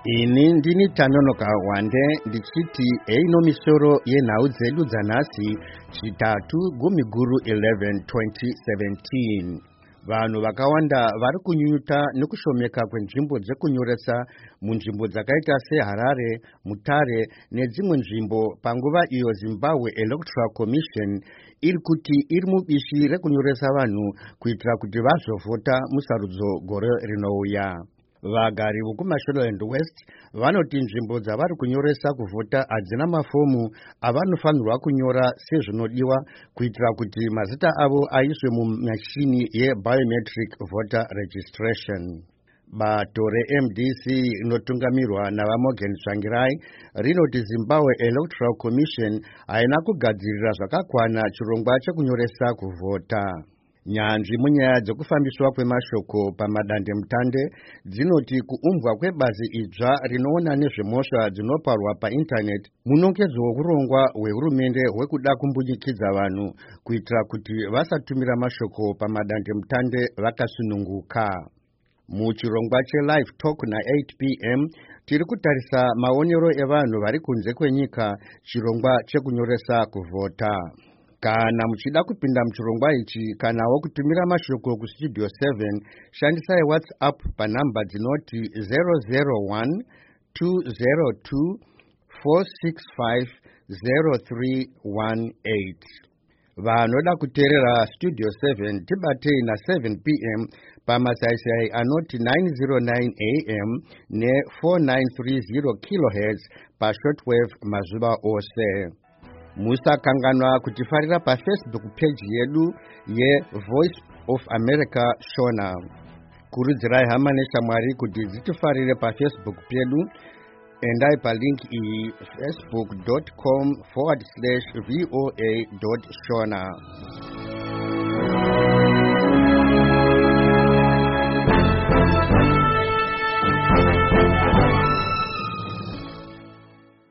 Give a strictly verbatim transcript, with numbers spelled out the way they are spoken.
Ini ndini Tanonoka Wande ndichiti eino misoro yenhau dzedu dzanhasi chitatu gumiguru eleven twenty seventeen. Vanhu vakawanda vari kunyunyuta nekushomeka kwenzvimbo dzekunyoresa munzvimbo dzakaita seHarare, Mutare nedzimwe nzvimbo panguva iyo Zimbabwe Electoral Commission iri kuti iri mubishi rekunyoresa vanhu kuitira kuti vazovhota musarudzo gore rinouya. Vagari vekuMashonaland West vanoti nzvimbo dzavari kunyoresa kuvhota hadzina mafomu avanofanirwa kunyora sezvinodiwa kuitira kuti mazita avo aiswe mumashini yebiometric voter registration. Bato re-M D C rinotungamirwa navaMorgan Tsvangirai rinoti Zimbabwe Electoral Commission haina kugadzirira zvakakwana chirongwa chekunyoresa kuvhota. Nyanzvi munyaya dzekufambiswa kwemashoko pamadandemutande dzinoti kuumbwa kwebazi idzva rinoona nezvemhosva dzinoparwa paindaneti munongedzo wokurongwa hwehurumende hwekuda kumbunyikidza vanhu kuitira kuti vasatumira mashoko pamadandemutande vakasununguka. Muchirongwa cheLive Talk na-eight p m tiri kutarisa maonero evanhu vari kunze kwenyika chirongwa chekunyoresa kuvhota. Kana muchida kupinda muchirongwa ichi kanawo kutumira mashoko kustudio seven shandisai WhatsApp panhamba dzinoti zero zero one two zero two four six five zero three one eight. Vanoda kuteerera Studio seven tibatei na seven p m pamasaisai anoti nine oh nine a m ne four nine three zero kilohertz pashortwave mazuva ose. Musakanganwa kutifarira paFacebook page yedu yeVoice of America Shona. Kurudzirai hama neshamwari kuti dzitifarire paFacebook pedu. Endai palink iyi facebook dot com forward slash voa dot shona.